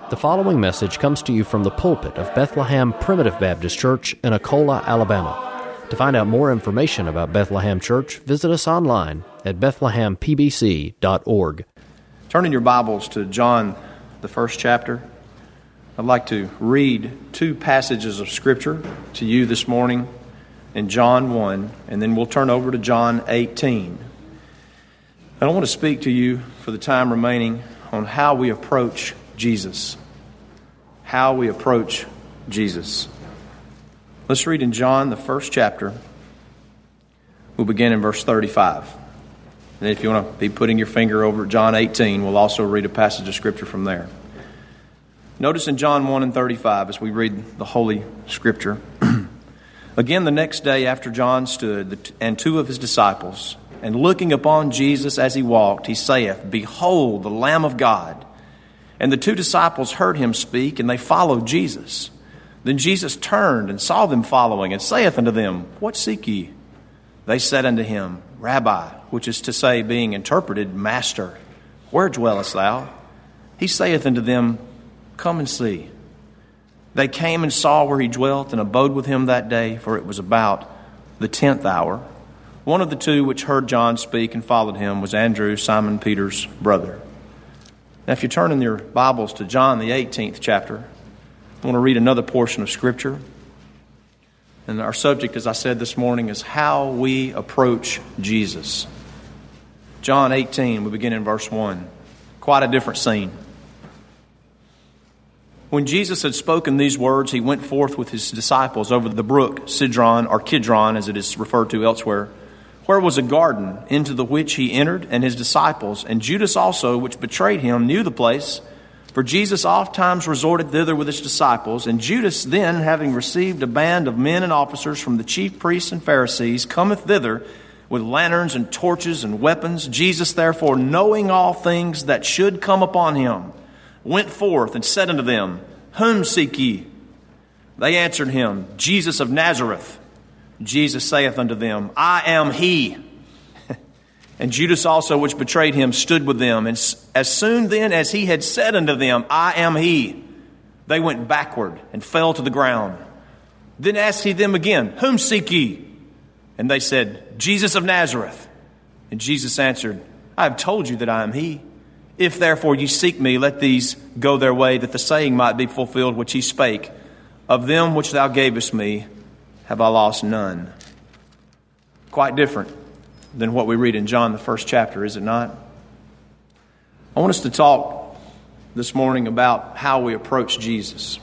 The following message comes to you from the pulpit of Bethlehem Primitive Baptist Church in Akola, Alabama. To find out more information about Bethlehem Church, visit us online at bethlehempbc.org. Turn in your Bibles to John, the first chapter. I'd like to read two passages of Scripture to you this morning in John 1, and then we'll turn over to John 18. I want to speak to you for the time remaining on how we approach Jesus. How we approach Jesus. Let's read in John, the first chapter. We'll begin in verse 35. And if you want to be putting your finger over John 18, we'll also read a passage of Scripture from there. Notice in John 1 and 35 as we read the Holy Scripture. Again, the next day after John stood, and two of his disciples, and looking upon Jesus as he walked, he saith, Behold, the Lamb of God. And the two disciples heard him speak, and they followed Jesus. Then Jesus turned and saw them following, and saith unto them, What seek ye? They said unto him, Rabbi, which is to say, being interpreted, Master, where dwellest thou? He saith unto them, Come and see. They came and saw where he dwelt, and abode with him that day, for it was about the 10th hour. One of the two which heard John speak and followed him was Andrew, Simon Peter's brother. Now, if you turn in your Bibles to John, the 18th chapter, I want to read another portion of Scripture. And our subject, as I said this morning, is how we approach Jesus. John 18, we begin in verse 1. Quite a different scene. When Jesus had spoken these words, he went forth with his disciples over the brook Cedron, or Kidron, as it is referred to elsewhere, where was a garden, into the which he entered, and his disciples, and Judas also, which betrayed him, knew the place. For Jesus oft times resorted thither with his disciples. And Judas then, having received a band of men and officers from the chief priests and Pharisees, cometh thither with lanterns and torches and weapons. Jesus, therefore, knowing all things that should come upon him, went forth and said unto them, Whom seek ye? They answered him, Jesus of Nazareth. Jesus saith unto them, I am he. And Judas also, which betrayed him, stood with them. And as soon then as he had said unto them, I am he, they went backward and fell to the ground. Then asked he them again, Whom seek ye? And they said, Jesus of Nazareth. And Jesus answered, I have told you that I am he. If therefore ye seek me, let these go their way, that the saying might be fulfilled which he spake, Of them which thou gavest me have I lost none. Quite different than what we read in John, the first chapter, is it not? I want us to talk this morning about how we approach Jesus.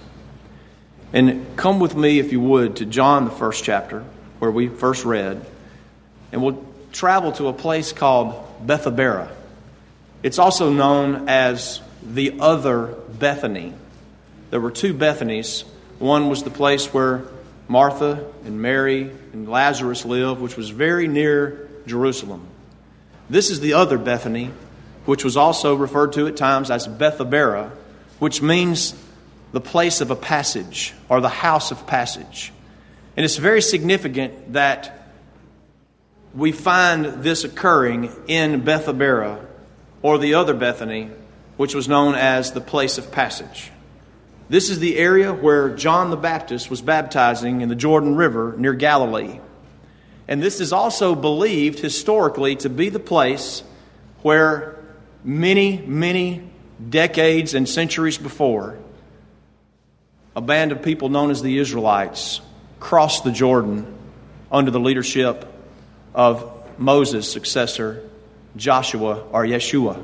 And come with me, if you would, to John, the first chapter, where we first read. And we'll travel to a place called Bethabara. It's also known as the other Bethany. There were two Bethanies. One was the place where Martha and Mary and Lazarus lived, which was very near Jerusalem. This is the other Bethany, which was also referred to at times as Bethabara, which means the place of a passage or the house of passage. And it's very significant that we find this occurring in Bethabara, or the other Bethany, which was known as the place of passage. This is the area where John the Baptist was baptizing in the Jordan River near Galilee. And this is also believed historically to be the place where many, many decades and centuries before, a band of people known as the Israelites crossed the Jordan under the leadership of Moses' successor, Joshua or Yeshua.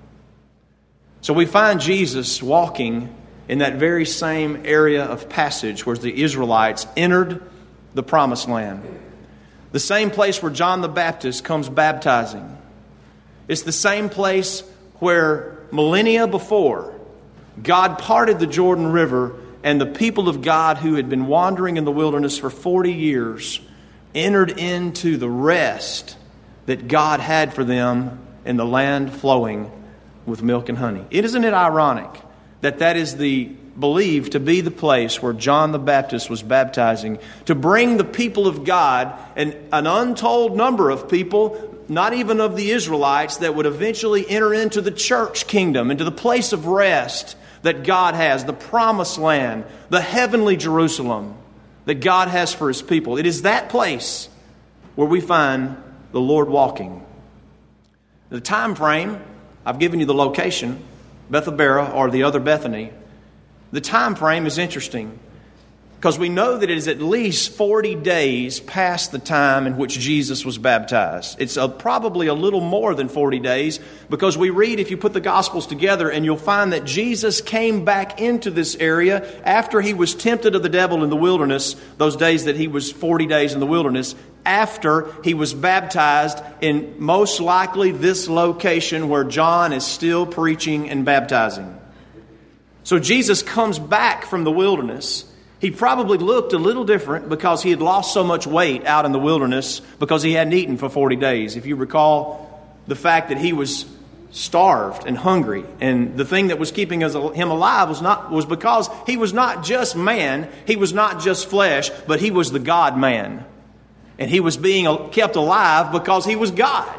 So we find Jesus walking in that very same area of passage where the Israelites entered the Promised Land. The same place where John the Baptist comes baptizing. It's the same place where millennia before, God parted the Jordan River, and the people of God who had been wandering in the wilderness for 40 years entered into the rest that God had for them in the land flowing with milk and honey. Isn't it ironic that is believed to be the place where John the Baptist was baptizing, to bring the people of God, and an untold number of people, not even of the Israelites, that would eventually enter into the church kingdom, into the place of rest, that God has, the promised land, the heavenly Jerusalem that God has for His people. It is that place where we find the Lord walking. The time frame, I've given you the location, Bethabara or the other Bethany. The time frame is interesting because we know that it is at least 40 days past the time in which Jesus was baptized. It's probably a little more than 40 days because we read, if you put the Gospels together, and you'll find that Jesus came back into this area after He was tempted of the devil in the wilderness, those days that He was 40 days in the wilderness, after He was baptized in most likely this location where John is still preaching and baptizing. So Jesus comes back from the wilderness. He probably looked a little different because he had lost so much weight out in the wilderness because he hadn't eaten for 40 days. If you recall the fact that he was starved and hungry, and the thing that was keeping him alive was because he was not just man, he was not just flesh, but he was the God-man. And he was being kept alive because he was God.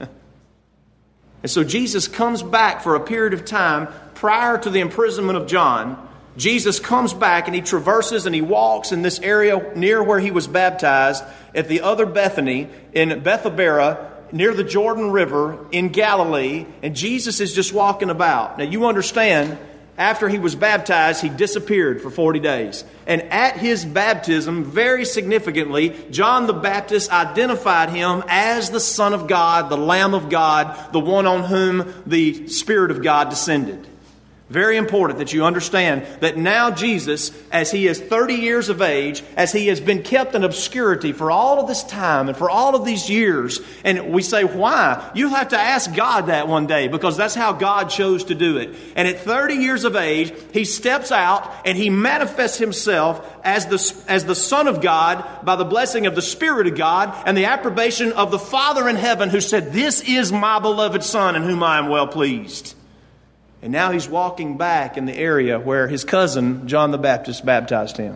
And so Jesus comes back for a period of time prior to the imprisonment of John. Jesus comes back and He traverses and He walks in this area near where He was baptized at the other Bethany in Bethabara near the Jordan River in Galilee. And Jesus is just walking about. Now you understand, after He was baptized, He disappeared for 40 days. And at His baptism, very significantly, John the Baptist identified Him as the Son of God, the Lamb of God, the one on whom the Spirit of God descended. Very important that you understand that now Jesus, as He is 30 years of age, as He has been kept in obscurity for all of this time and for all of these years, and we say, why? You'll have to ask God that one day because that's how God chose to do it. And at 30 years of age, He steps out and He manifests Himself as the Son of God by the blessing of the Spirit of God and the approbation of the Father in heaven who said, "This is my beloved Son in whom I am well pleased." And now He's walking back in the area where His cousin, John the Baptist, baptized Him.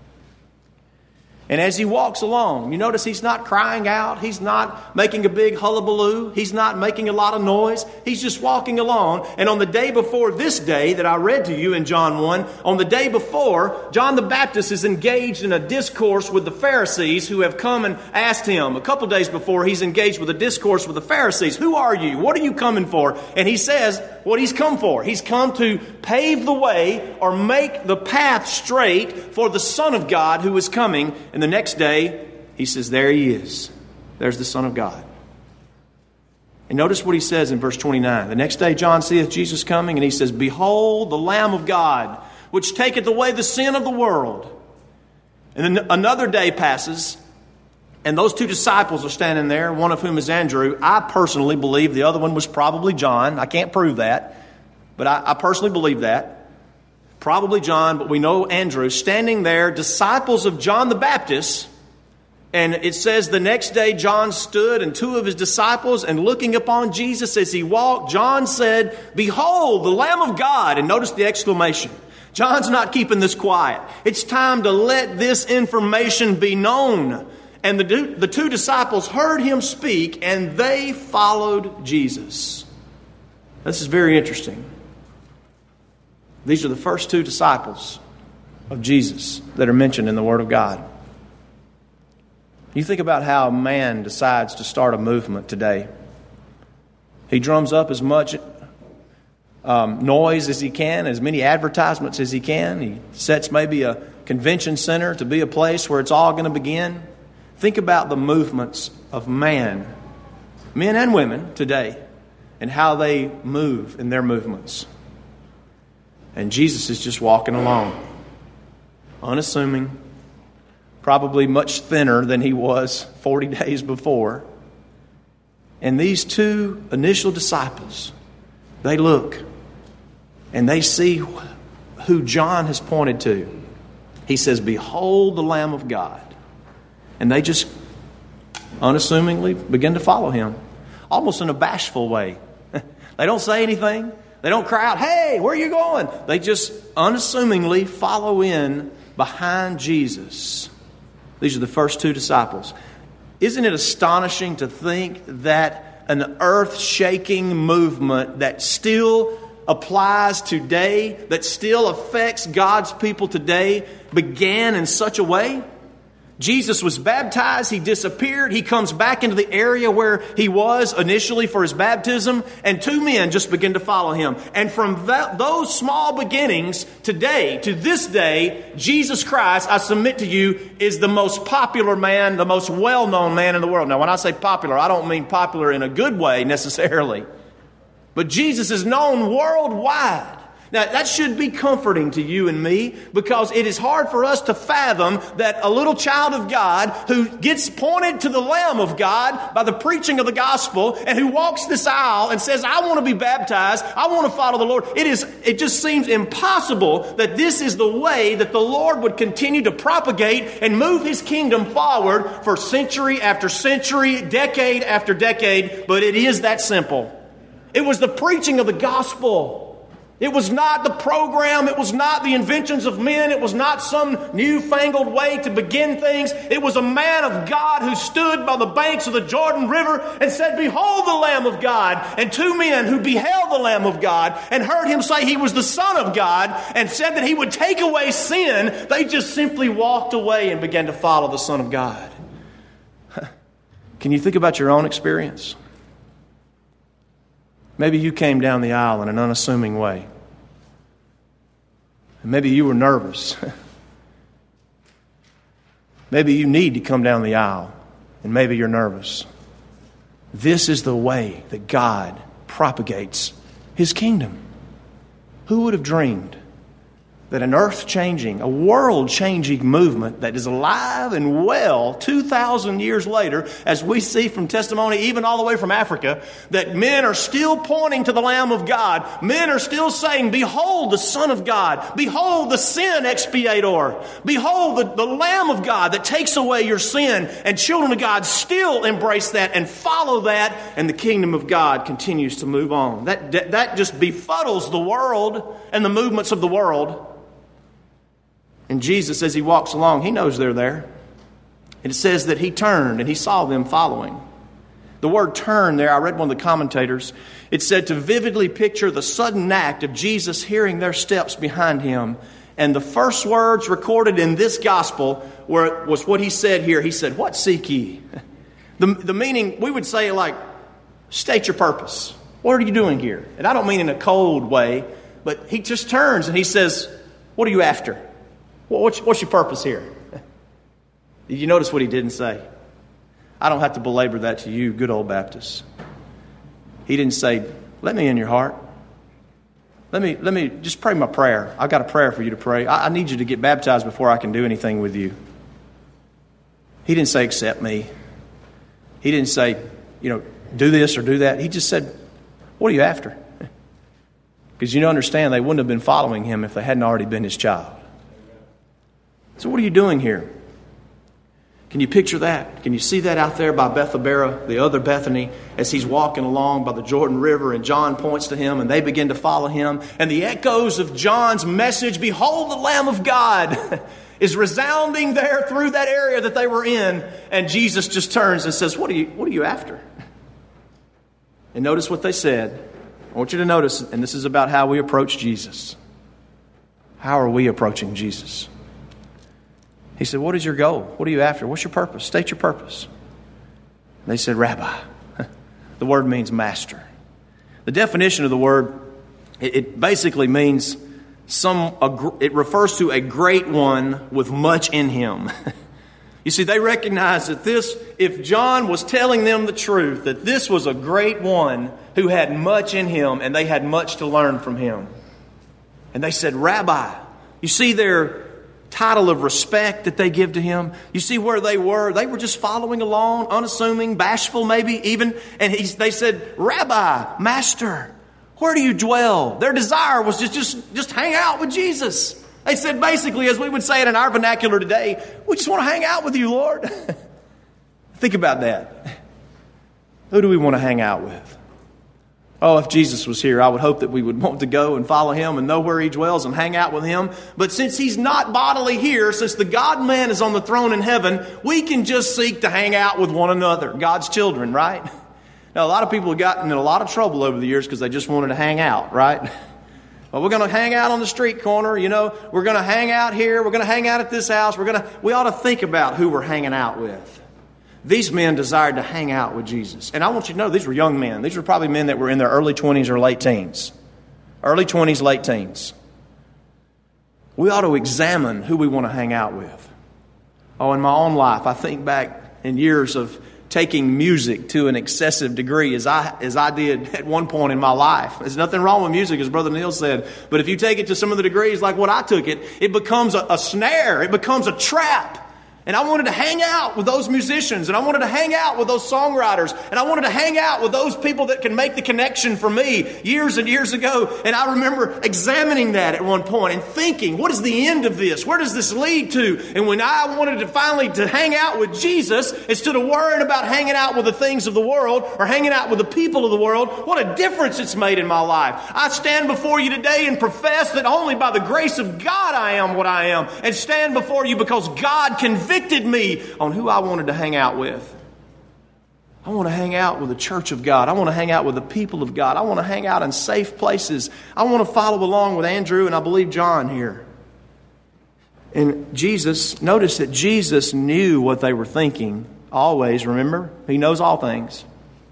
And as He walks along, you notice He's not crying out. He's not making a big hullabaloo. He's not making a lot of noise. He's just walking along. And on the day before this day that I read to you in John 1, on the day before, John the Baptist is engaged in a discourse with the Pharisees who have come and asked him. A couple days before, he's engaged with a discourse with the Pharisees. Who are you? What are you coming for? And he says what he's come for. He's come to pave the way or make the path straight for the Son of God who is coming. And the next day, he says, there He is. There's the Son of God. And notice what he says in verse 29. The next day John seeth Jesus coming, and he says, "Behold, the Lamb of God, which taketh away the sin of the world." And then another day passes, and those two disciples are standing there, one of whom is Andrew. I personally believe the other one was probably John. I can't prove that, but I personally believe that. Probably John, but we know Andrew, standing there, disciples of John the Baptist. And it says the next day John stood and two of his disciples, and looking upon Jesus as He walked, John said, "Behold, the Lamb of God." And notice the exclamation. John's not keeping this quiet. It's time to let this information be known. And the two disciples heard Him speak, and they followed Jesus. This is very interesting. These are the first two disciples of Jesus that are mentioned in the Word of God. You think about how man decides to start a movement today. He drums up as much noise as he can, as many advertisements as he can. He sets maybe a convention center to be a place where it's all going to begin. Think about the movements of men and women today, and how they move in their movements. And Jesus is just walking along, unassuming, probably much thinner than He was 40 days before. And these two initial disciples, they look and they see who John has pointed to. He says, "Behold the Lamb of God." And they just unassumingly begin to follow Him, almost in a bashful way. They don't say anything. They don't cry out, "Hey, where are you going?" They just unassumingly follow in behind Jesus. These are the first two disciples. Isn't it astonishing to think that an earth-shaking movement that still applies today, that still affects God's people today, began in such a way? Jesus was baptized, He disappeared, He comes back into the area where He was initially for His baptism, and two men just begin to follow Him. And from those small beginnings, today, to this day, Jesus Christ, I submit to you, is the most popular man, the most well-known man in the world. Now, when I say popular, I don't mean popular in a good way necessarily. But Jesus is known worldwide. Now, that should be comforting to you and me, because it is hard for us to fathom that a little child of God who gets pointed to the Lamb of God by the preaching of the gospel and who walks this aisle and says, I want to be baptized, I want to follow the Lord. It just seems impossible that this is the way that the Lord would continue to propagate and move His kingdom forward for century after century, decade after decade. But it is that simple. It was the preaching of the gospel. It was not the program. It was not the inventions of men. It was not some newfangled way to begin things. It was a man of God who stood by the banks of the Jordan River and said, behold the Lamb of God. And two men who beheld the Lamb of God and heard Him say He was the Son of God and said that He would take away sin, they just simply walked away and began to follow the Son of God. Can you think about your own experience? Maybe you came down the aisle in an unassuming way. Maybe you were nervous. Maybe you need to come down the aisle, and maybe you're nervous. This is the way that God propagates His kingdom. Who would have dreamed that an earth-changing, a world-changing movement that is alive and well 2,000 years later, as we see from testimony even all the way from Africa, that men are still pointing to the Lamb of God. Men are still saying, behold the Son of God. Behold the sin expiator. Behold the Lamb of God that takes away your sin. And children of God still embrace that and follow that, and the kingdom of God continues to move on. That just befuddles the world and the movements of the world. And Jesus, as He walks along, He knows they're there. And it says that He turned and He saw them following. The word turn there, I read one of the commentators. It said to vividly picture the sudden act of Jesus hearing their steps behind Him. And the first words recorded in this gospel was what He said here. He said, what seek ye? The meaning, we would say like, state your purpose. What are you doing here? And I don't mean in a cold way, but He just turns and He says, what are you after? What's your purpose here? Did you notice what He didn't say? I don't have to belabor that to you, good old Baptists. He didn't say, let me in your heart. Let me just pray my prayer. I've got a prayer for you to pray. I need you to get baptized before I can do anything with you. He didn't say, accept me. He didn't say, do this or do that. He just said, what are you after? Because you understand they wouldn't have been following Him if they hadn't already been His child. So what are you doing here? Can you picture that? Can you see that out there by Bethabara, the other Bethany, as He's walking along by the Jordan River and John points to Him and they begin to follow Him, and the echoes of John's message, behold the Lamb of God, is resounding there through that area that they were in, and Jesus just turns and says, what are you after? And notice what they said. I want you to notice, and this is about how we approach Jesus. How are we approaching Jesus? He said, what is your goal? What are you after? What's your purpose? State your purpose. They said, Rabbi. The word means master. The definition of the word, it basically means it refers to a great one with much in him. You see, they recognized that if John was telling them the truth, that this was a great one who had much in him and they had much to learn from him. And they said, Rabbi. You see their title of respect that they give to Him. You see where they were. They were just following along, unassuming, bashful maybe even. And they said, Rabbi, Master, where do you dwell? Their desire was just hang out with Jesus. They said basically, as we would say it in our vernacular today, we just want to hang out with you, Lord. Think about that. Who do we want to hang out with? Oh, if Jesus was here, I would hope that we would want to go and follow Him and know where He dwells and hang out with Him. But since He's not bodily here, since the God-man is on the throne in heaven, we can just seek to hang out with one another, God's children, right? Now, a lot of people have gotten in a lot of trouble over the years because they just wanted to hang out, right? Well, we're going to hang out on the street corner. We're going to hang out here. We're going to hang out at this house. We ought to think about who we're hanging out with. These men desired to hang out with Jesus. And I want you to know these were young men. These were probably men that were in their early 20s or late teens. Early 20s, late teens. We ought to examine who we want to hang out with. Oh, in my own life, I think back in years of taking music to an excessive degree as I did at one point in my life. There's nothing wrong with music, as Brother Neil said. But if you take it to some of the degrees like what I took it, it becomes a snare. It becomes a trap. And I wanted to hang out with those musicians, and I wanted to hang out with those songwriters, and I wanted to hang out with those people that can make the connection for me years and years ago. And I remember examining that at one point and thinking, what is the end of this? Where does this lead to? And when I wanted to finally to hang out with Jesus, instead of worrying about hanging out with the things of the world or hanging out with the people of the world, what a difference it's made in my life. I stand before you today and profess that only by the grace of God I am what I am, and stand before you because God convicted me on who I wanted to hang out with. I want to hang out with the church of God. I want to hang out with the people of God. I want to hang out in safe places. I want to follow along with Andrew and I believe John here. And Jesus, notice that Jesus knew what they were thinking always, remember? He knows all things.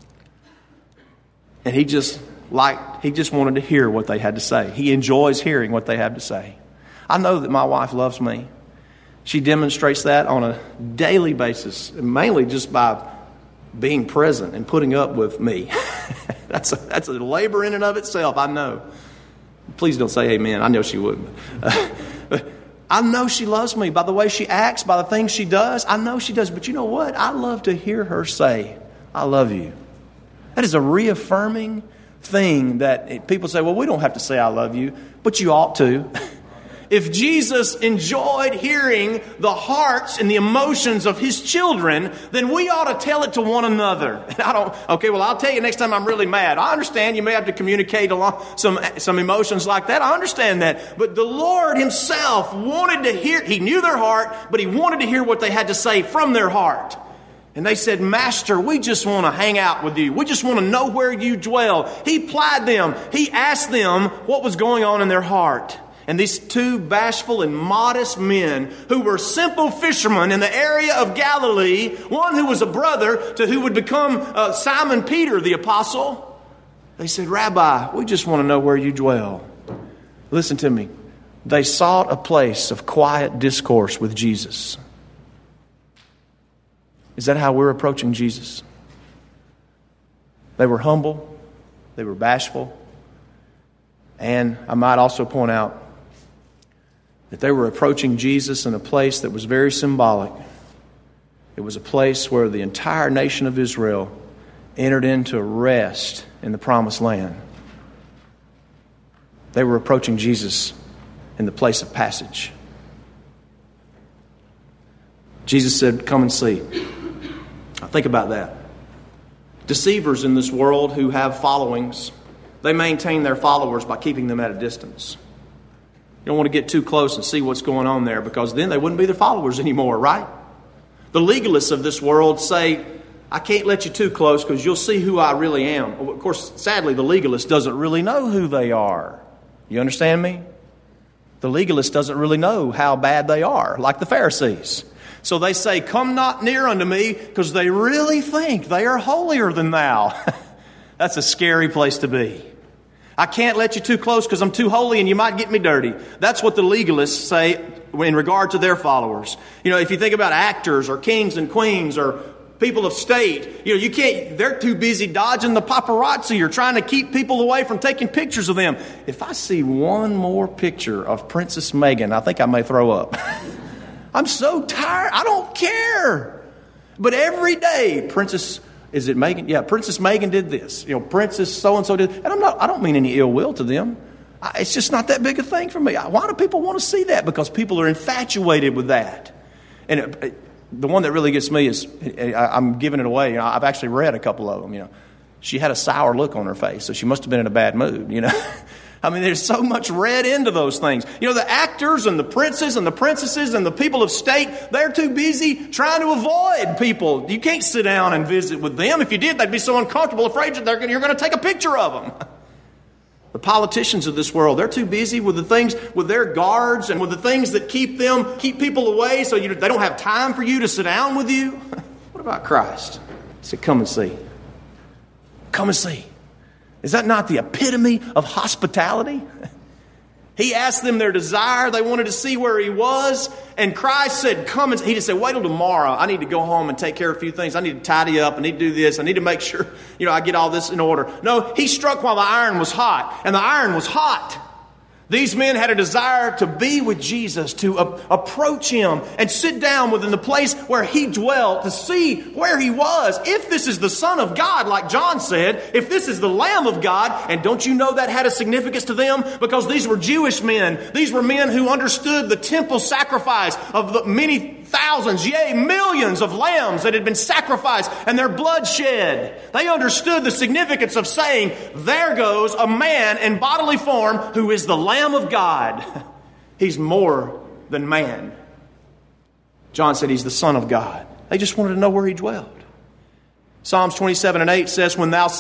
And he just wanted to hear what they had to say. He enjoys hearing what they have to say. I know that my wife loves me. She demonstrates that on a daily basis, mainly just by being present and putting up with me. That's a labor in and of itself, I know. Please don't say amen. I know she would. I know she loves me by the way she acts, by the things she does. I know she does. But you know what? I love to hear her say, I love you. That is a reaffirming thing that people say, well, we don't have to say I love you, but you ought to. If Jesus enjoyed hearing the hearts and the emotions of His children, then we ought to tell it to one another. I'll tell you next time I'm really mad. I understand you may have to communicate along some emotions like that. I understand that. But the Lord Himself wanted to hear, He knew their heart, but He wanted to hear what they had to say from their heart. And they said, Master, we just want to hang out with you. We just want to know where you dwell. He plied them. He asked them what was going on in their heart. And these two bashful and modest men who were simple fishermen in the area of Galilee, one who was a brother to who would become Simon Peter, the apostle, they said, Rabbi, we just want to know where you dwell. Listen to me. They sought a place of quiet discourse with Jesus. Is that how we're approaching Jesus? They were humble. They were bashful. And I might also point out that they were approaching Jesus in a place that was very symbolic. It was a place where the entire nation of Israel entered into rest in the promised land. They were approaching Jesus in the place of passage. Jesus said, come and see. Now think about that. Deceivers in this world who have followings, they maintain their followers by keeping them at a distance. You don't want to get too close and see what's going on there because then they wouldn't be their followers anymore, right? The legalists of this world say, I can't let you too close because you'll see who I really am. Of course, sadly, the legalist doesn't really know who they are. You understand me? The legalist doesn't really know how bad they are, like the Pharisees. So they say, come not near unto me because they really think they are holier than thou. That's a scary place to be. I can't let you too close because I'm too holy and you might get me dirty. That's what the legalists say in regard to their followers. You know, if you think about actors or kings and queens or people of state, you can't, they're too busy dodging the paparazzi or trying to keep people away from taking pictures of them. If I see one more picture of Princess Meghan, I think I may throw up. I'm so tired. I don't care. But every day, is it Meghan? Yeah, Princess Meghan did this. Princess so-and-so did. And I don't mean any ill will to them. It's just not that big a thing for me. Why do people want to see that? Because people are infatuated with that. And the one that really gets me is, I'm giving it away. I've actually read a couple of them. She had a sour look on her face, so she must have been in a bad mood, I mean, there's so much read into those things. The actors and the princes and the princesses and the people of state, they're too busy trying to avoid people. You can't sit down and visit with them. If you did, they'd be so uncomfortable, afraid that you're going to take a picture of them. The politicians of this world, they're too busy with the things, with their guards and with the things that keep people away so they don't have time for you to sit down with you. What about Christ? He said, come and see. Come and see. Is that not the epitome of hospitality? He asked them their desire. They wanted to see where he was. And Christ said, come and see. He just said, wait till tomorrow. I need to go home and take care of a few things. I need to tidy up. I need to do this. I need to make sure, I get all this in order. No, he struck while the iron was hot. And the iron was hot. These men had a desire to be with Jesus, to approach him and sit down within the place where he dwelt, to see where he was. If this is the Son of God, like John said, if this is the Lamb of God, and don't you know that had a significance to them? Because these were Jewish men. These were men who understood the temple sacrifice of the many thousands, yea, millions of lambs that had been sacrificed and their blood shed. They understood the significance of saying, there goes a man in bodily form who is the Lamb of God. He's more than man. John said he's the Son of God. They just wanted to know where he dwelled. Psalms 27:8 says, When thou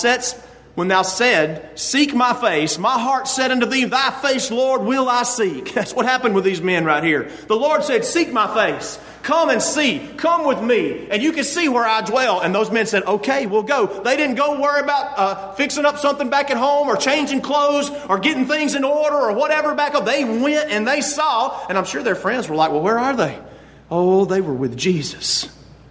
said, seek my face, my heart said unto thee, thy face, Lord, will I seek. That's what happened with these men right here. The Lord said, seek my face. Come and see. Come with me. And you can see where I dwell. And those men said, okay, we'll go. They didn't go worry about fixing up something back at home or changing clothes or getting things in order or whatever back up. They went and they saw. And I'm sure their friends were like, well, where are they? Oh, they were with Jesus.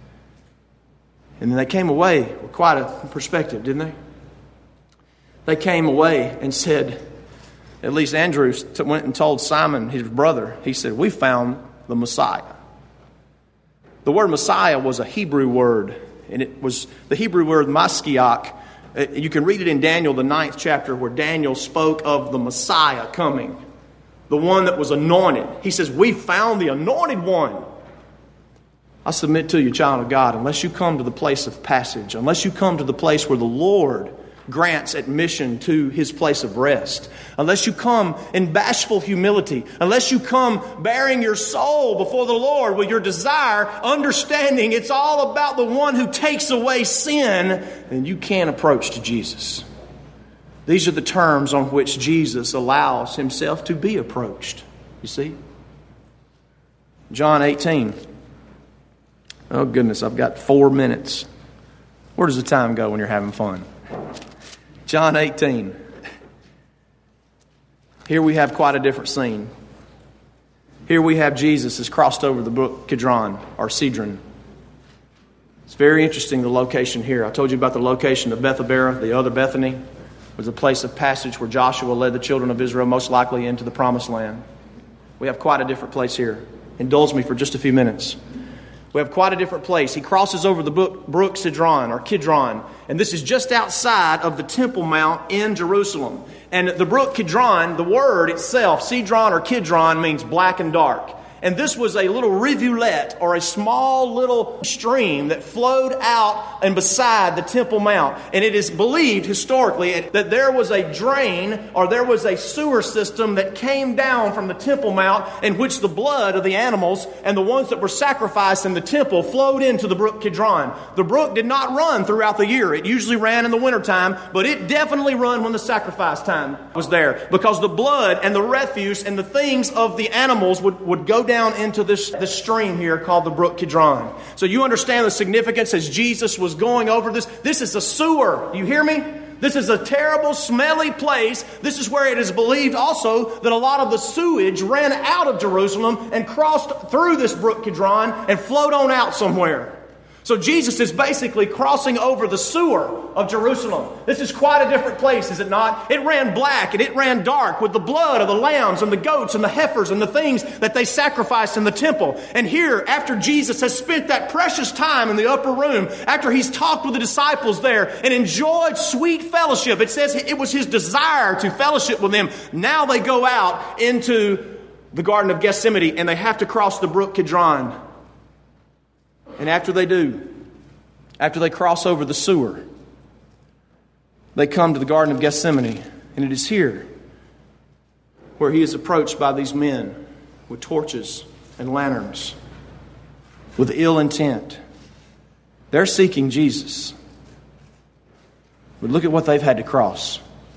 And then they came away with quite a perspective, didn't they? They came away and said, at least Andrew went and told Simon, his brother, he said, we found the Messiah. The word Messiah was a Hebrew word, and it was the Hebrew word Mashiach. You can read it in Daniel, the 9th chapter, where Daniel spoke of the Messiah coming, the one that was anointed. He says, we found the anointed one. I submit to you, child of God, unless you come to the place of passage, unless you come to the place where the Lord grants admission to his place of rest, unless you come in bashful humility, unless you come bearing your soul before the Lord with your desire, understanding it's all about the one who takes away sin, then you can't approach to Jesus. These are the terms on which Jesus allows himself to be approached. You see? John 18. Oh goodness, I've got 4 minutes. Where does the time go when you're having fun? John 18. Here we have quite a different scene. Here we have Jesus has crossed over the brook Kidron, or Cedron. It's very interesting, the location here. I told you about the location of Bethabara, the other Bethany, was a place of passage where Joshua led the children of Israel most likely into the promised land. We have quite a different place here. Indulge me for just a few minutes. We have quite a different place. He crosses over the brook Cedron or Kidron. And this is just outside of the Temple Mount in Jerusalem. And the brook Kidron, the word itself, Cedron or Kidron, means black and dark. And this was a little rivulet or a small little stream that flowed out and beside the Temple Mount. And it is believed historically that there was a drain or there was a sewer system that came down from the Temple Mount in which the blood of the animals and the ones that were sacrificed in the temple flowed into the brook Kidron. The brook did not run throughout the year. It usually ran in the wintertime, but it definitely ran when the sacrifice time was there, because the blood and the refuse and the things of the animals would go down into this stream here called the brook Kidron. So you understand the significance as Jesus was going over this. This is a sewer. You hear me? This is a terrible, smelly place. This is where it is believed also that a lot of the sewage ran out of Jerusalem and crossed through this brook Kidron and flowed on out somewhere. So Jesus is basically crossing over the sewer of Jerusalem. This is quite a different place, is it not? It ran black and it ran dark with the blood of the lambs and the goats and the heifers and the things that they sacrificed in the temple. And here, after Jesus has spent that precious time in the upper room, after he's talked with the disciples there and enjoyed sweet fellowship, it says it was his desire to fellowship with them. Now they go out into the Garden of Gethsemane and they have to cross the brook Kidron. And after they do, after they cross over the sewer, they come to the Garden of Gethsemane. And it is here where he is approached by these men with torches and lanterns, with ill intent. They're seeking Jesus. But look at what they've had to cross.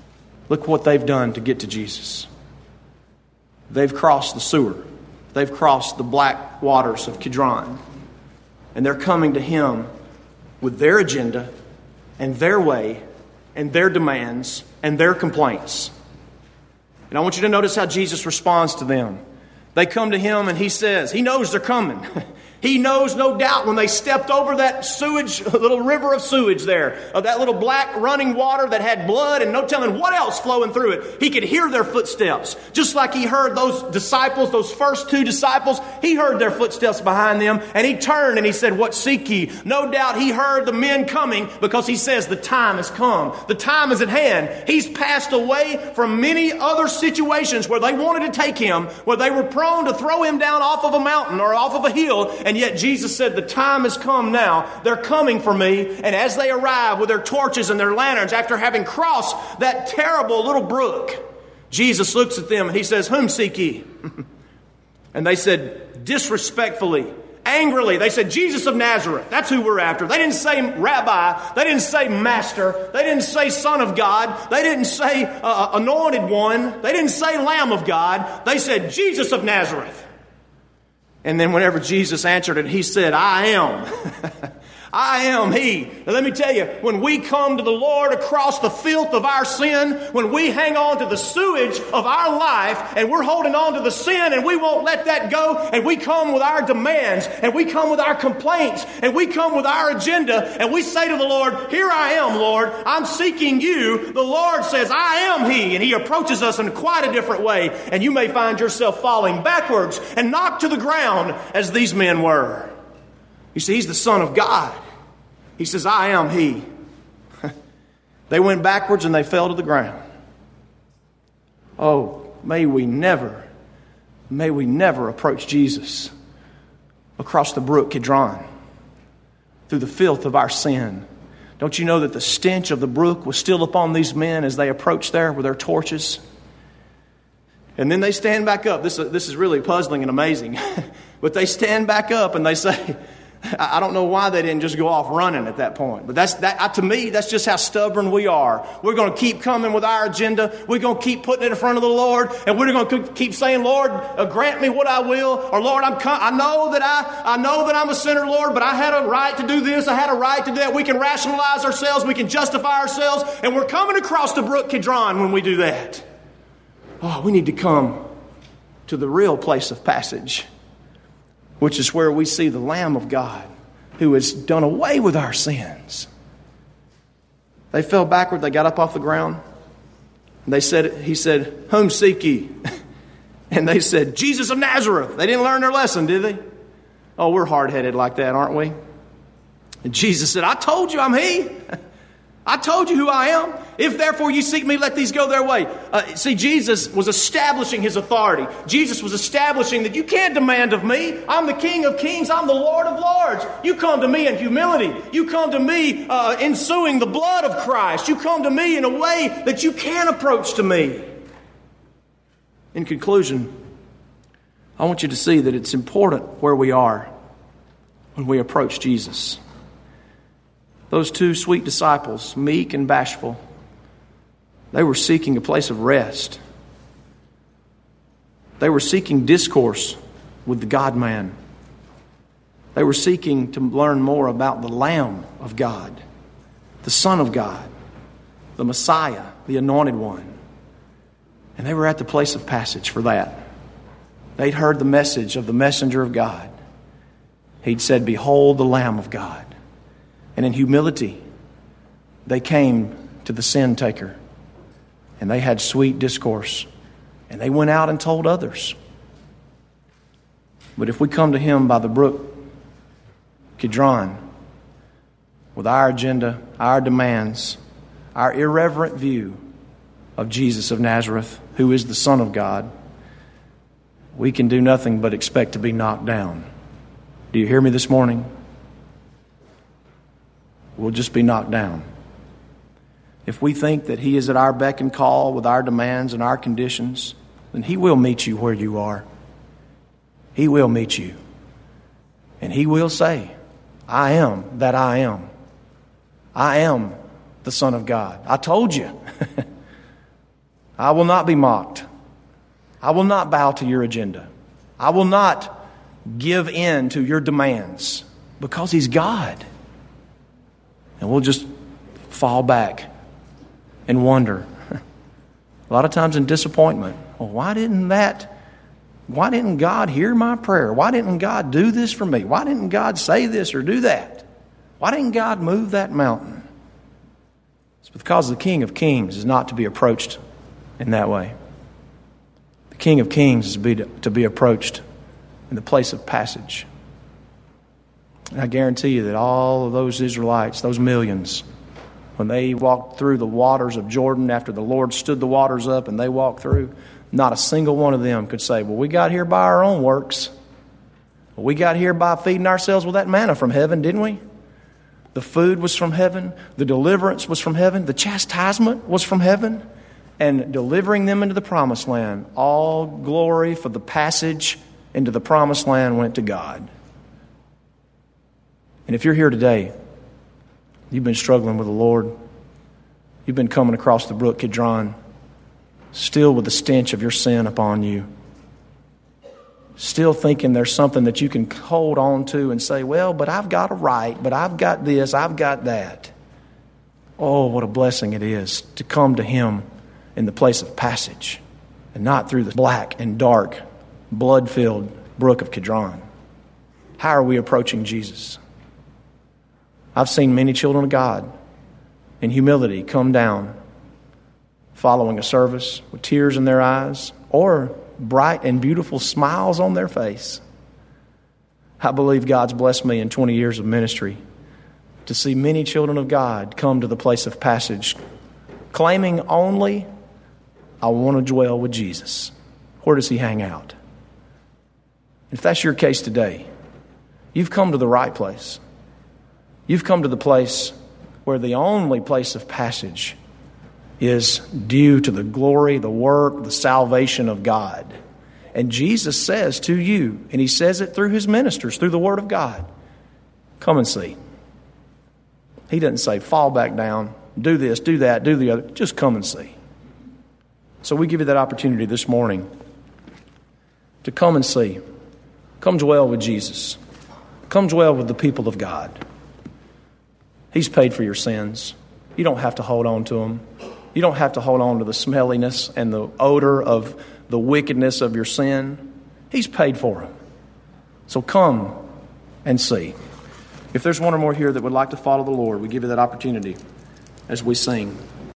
Look what they've done to get to Jesus. They've crossed the sewer. They've crossed the black waters of Kidron. And they're coming to Him with their agenda and their way and their demands and their complaints. And I want you to notice how Jesus responds to them. They come to Him and He says, He knows they're coming. He knows, no doubt, when they stepped over that sewage, little river of sewage there, of that little black running water that had blood and no telling what else flowing through it. He could hear their footsteps. Just like He heard those disciples, those first two disciples, He heard their footsteps behind them. And He turned and He said, what seek ye? No doubt He heard the men coming, because He says the time has come. The time is at hand. He's passed away from many other situations where they wanted to take Him, where they were prone to throw Him down off of a mountain or off of a hill. And yet Jesus said, the time has come now. They're coming for me. And as they arrive with their torches and their lanterns, after having crossed that terrible little brook, Jesus looks at them and He says, whom seek ye? And they said, disrespectfully, angrily, they said, Jesus of Nazareth. That's who we're after. They didn't say rabbi. They didn't say master. They didn't say son of God. They didn't say anointed one. They didn't say Lamb of God. They said, Jesus of Nazareth. And then whenever Jesus answered it, He said, I am. I am He. Now let me tell you, when we come to the Lord across the filth of our sin, when we hang on to the sewage of our life and we're holding on to the sin and we won't let that go, and we come with our demands and we come with our complaints and we come with our agenda and we say to the Lord, here I am, Lord, I'm seeking You. The Lord says, I am He. And He approaches us in quite a different way. And you may find yourself falling backwards and knocked to the ground as these men were. You see, He's the Son of God. He says, I am He. They went backwards and they fell to the ground. Oh, may we never approach Jesus across the brook Kidron through the filth of our sin. Don't you know that the stench of the brook was still upon these men as they approached there with their torches? And then they stand back up. This is really puzzling and amazing. But they stand back up and they say, I don't know why they didn't just go off running at that point. But to me, that's just how stubborn we are. We're going to keep coming with our agenda. We're going to keep putting it in front of the Lord. And we're going to keep saying, Lord, grant me what I will. Or Lord, I know that I'm a sinner, Lord, but I had a right to do this. I had a right to do that. We can rationalize ourselves. We can justify ourselves. And we're coming across the brook Kidron when we do that. Oh, we need to come to the real place of passage, which is where we see the Lamb of God who has done away with our sins. They fell backward. They got up off the ground. And He said, whom seek ye? And they said, Jesus of Nazareth. They didn't learn their lesson, did they? Oh, we're hard-headed like that, aren't we? And Jesus said, I told you I'm He. I told you who I am. If therefore you seek Me, let these go their way. See, Jesus was establishing His authority. Jesus was establishing that you can't demand of Me. I'm the King of Kings. I'm the Lord of Lords. You come to Me in humility. You come to Me ensuing the blood of Christ. You come to Me in a way that you can approach to Me. In conclusion, I want you to see that it's important where we are when we approach Jesus. Those two sweet disciples, meek and bashful, they were seeking a place of rest. They were seeking discourse with the God-man. They were seeking to learn more about the Lamb of God, the Son of God, the Messiah, the Anointed One. And they were at the place of passage for that. They'd heard the message of the messenger of God. He'd said, behold the Lamb of God. And in humility, they came to the sin taker. And they had sweet discourse. And they went out and told others. But if we come to Him by the brook Kidron, with our agenda, our demands, our irreverent view of Jesus of Nazareth, who is the Son of God, we can do nothing but expect to be knocked down. Do you hear me this morning? We'll just be knocked down. If we think that He is at our beck and call with our demands and our conditions, then He will meet you where you are. He will meet you. And He will say, I am that I am. I am the Son of God. I told you. I will not be mocked. I will not bow to your agenda. I will not give in to your demands because He's God. And we'll just fall back and wonder. A lot of times in disappointment. Well, why didn't God hear my prayer? Why didn't God do this for me? Why didn't God say this or do that? Why didn't God move that mountain? It's because the King of Kings is not to be approached in that way. The King of Kings is to be approached in the place of passage. And I guarantee you that all of those Israelites, those millions, when they walked through the waters of Jordan after the Lord stood the waters up and they walked through, not a single one of them could say, well, we got here by our own works. Well, we got here by feeding ourselves with that manna from heaven, didn't we? The food was from heaven. The deliverance was from heaven. The chastisement was from heaven. And delivering them into the promised land, all glory for the passage into the promised land went to God. And if you're here today, you've been struggling with the Lord, you've been coming across the brook Kidron, still with the stench of your sin upon you, still thinking there's something that you can hold on to and say, well, but I've got a right, but I've got this, I've got that. Oh, what a blessing it is to come to Him in the place of passage and not through the black and dark, blood-filled brook of Kidron. How are we approaching Jesus? I've seen many children of God in humility come down following a service with tears in their eyes or bright and beautiful smiles on their face. I believe God's blessed me in 20 years of ministry to see many children of God come to the place of passage claiming only, I want to dwell with Jesus. Where does He hang out? If that's your case today, you've come to the right place. You've come to the place where the only place of passage is due to the glory, the work, the salvation of God. And Jesus says to you, and He says it through His ministers, through the Word of God, come and see. He doesn't say, fall back down, do this, do that, do the other. Just come and see. So we give you that opportunity this morning to come and see. Come dwell with Jesus. Come dwell with the people of God. He's paid for your sins. You don't have to hold on to them. You don't have to hold on to the smelliness and the odor of the wickedness of your sin. He's paid for them. So come and see. If there's one or more here that would like to follow the Lord, we give you that opportunity as we sing.